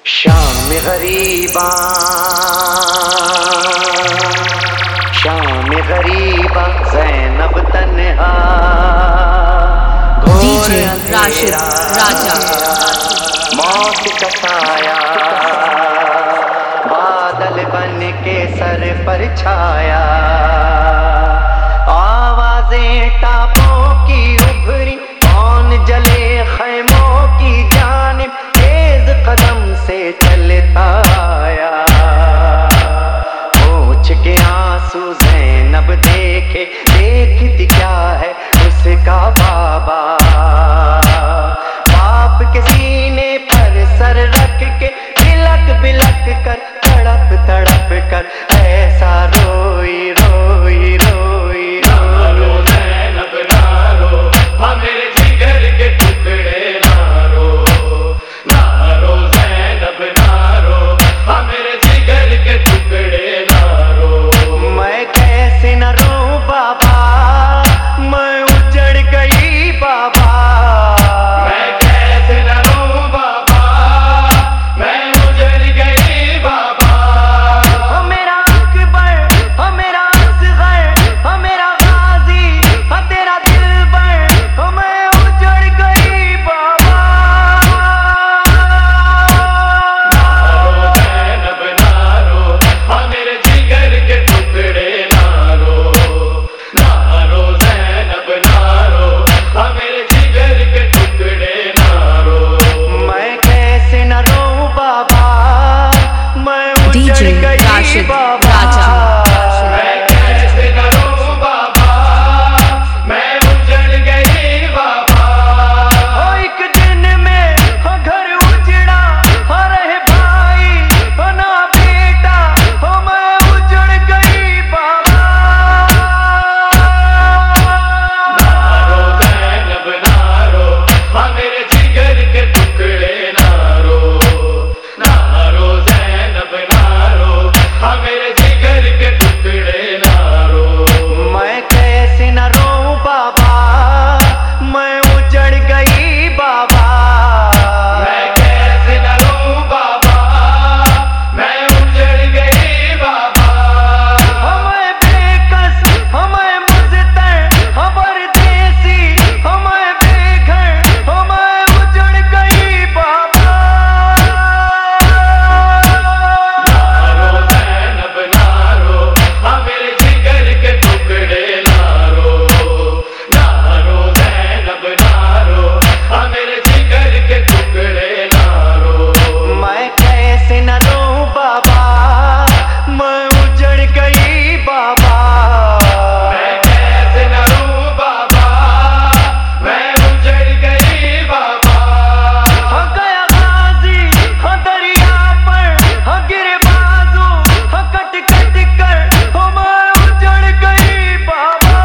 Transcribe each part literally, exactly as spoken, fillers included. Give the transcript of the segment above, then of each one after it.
शाम गरीबा शाम गरीबा ज़ैनब तन्हा डीजे राशिद राजा मौत का साया बादल बन के सर पर छाया। आवाजें टापों की उभरी कौन जले खैमों की जानिब तेज कदम से चलता आया। पोंछ के आंसू ज़ैनब देखे देखती क्या है उसका बाबा। बाप के सीने पर सर रख के बिलक बिलक कर तड़प तड़प कर ऐसा रोई रोई रोई नारो ज़ैनब नारो हमें जिगर के टुकड़े नारो। नारो ज़ैनब नारो हमें जिगर के टुकड़े नारो। मैं कैसे न रोऊं बाबा मैं उजड़ गई बाबा। मैं कैसे न रोऊं बाबा मैं उजड़ गई बाबा। ओ मेरा अकबर ओ मेरा असगर ओ मेरा गाजी ओ तेरा दिलबर ओ मैं उजड़ गई बाबा। नारो ज़ैनब नारो हमें जिगर के टुकड़े नारो। नारो ज़ैनब नारो हमें जिगर के टुकड़े नारो। मैं कैसे न रोऊं बाबा मैं उजड़ डीजे गई राशिद बाबा। राजा मैं कैसे न रोऊं बाबा मैं उजड़ गई बाबा। ओ एक दिन में ओ घर उजड़ा ओ रहे भाई ओ ना बेटा ओ मैं उजड़ गई बाबा। नारो ज़ैनब नारो हमें जिगर के टुकड़े नारो। नारो ज़ैनब नारो हमें जिगर के टुकड़े नारो। मैं कैसे न रोऊं बाबा मैं उजड़ गई बाबा। मैं कैसे न रोऊं बाबा मैं उजड़ गई बाबा। ओ मैं बेकस ओ मैं मुज़तर ओ परदेसी ओ मैं बेघर ओ मैं उजड़ गई बाबा। नारो ज़ैनब नारो हमें जिगर के टुकड़े नारो। नारो ज़ैनब नारो हमें जिगर के टुकड़े नारो। मैं कैसे न रोऊं बाबा मैं उजड़ गई बाबा। मैं कैसे न रोऊं बाबा मैं उजड़ गई बाबा। हो गया गाजी हो दरिया पर हो गिरे बाजू हो कट कट कर हो मैं उजड़ गई बाबा।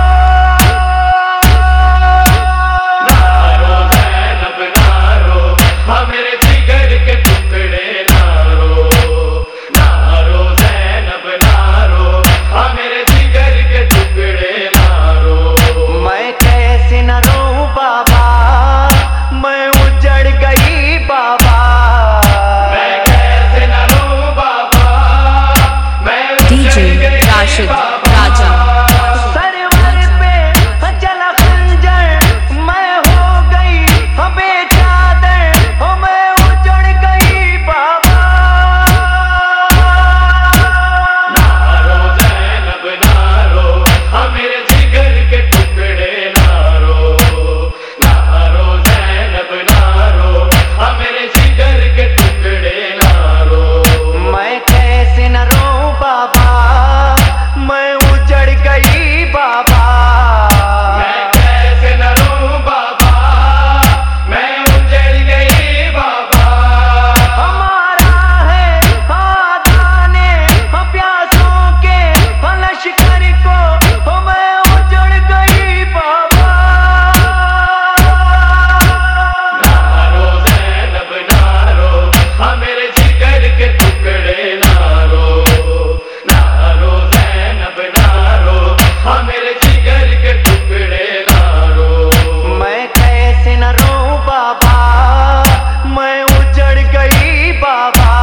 नारो ज़ैनब नारो हमें जिगर के टुकड़े नारो। नारो ज़ैनब नारो हमें जिगर के टुकड़े नारो। मैं कैसे न रोऊं बाबा मैं उजड़ गई बाबा। मैं कैसे न रोऊं बाबा मैं डीजे उजड़ गई राशिद बाबा। राजा सरवर पे चला खंजर मैं हो गई हो बेचादर हो मैं उजड़ गई बाबा। नारो ज़ैनब नारो हमें जिगर के टुकड़े नारो। नारो ज़ैनब नारो हमें जिगर के टुकड़े नारो। मैं कैसे न रोऊं बाबा मैं उजड़ गई बाबा। मैं कैसे न रोऊं बाबा मैं उजड़ गई बाबा। हमारा है आदाने हम प्यासों के हम लश्कर को हो मैं उजड़ गई बाबा। नारो ज़ैनब नारो हमें जिगर के टुकड़े नारो। नारो ज़ैनब नारो हमें जिगर के टुकड़े नारो। मैं कैसे न रोऊं बाबा मैं उजड़ गई बाबा।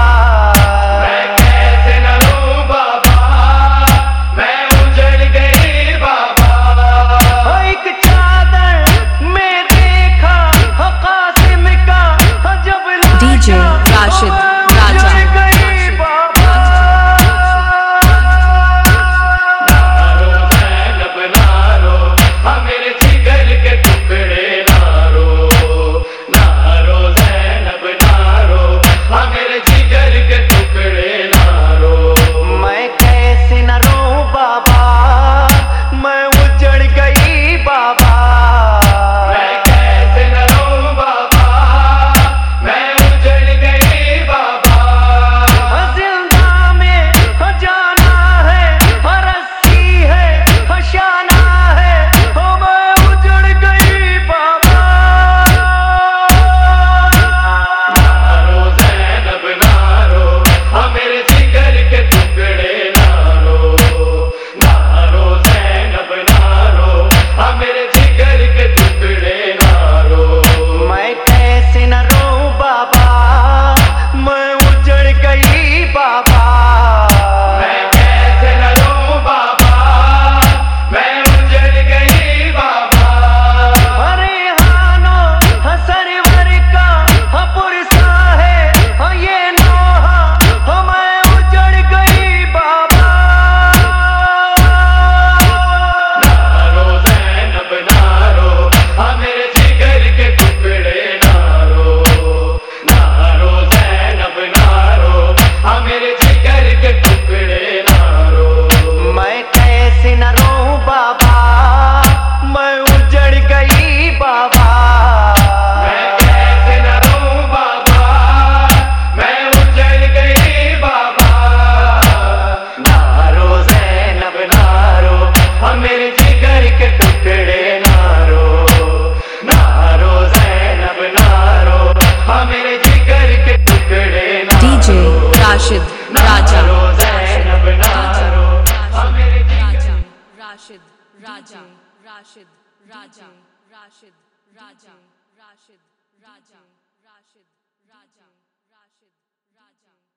राशिद राजा राशिद राजा राशिद राजा राशिद राजा राशिद राजा राशिद राजा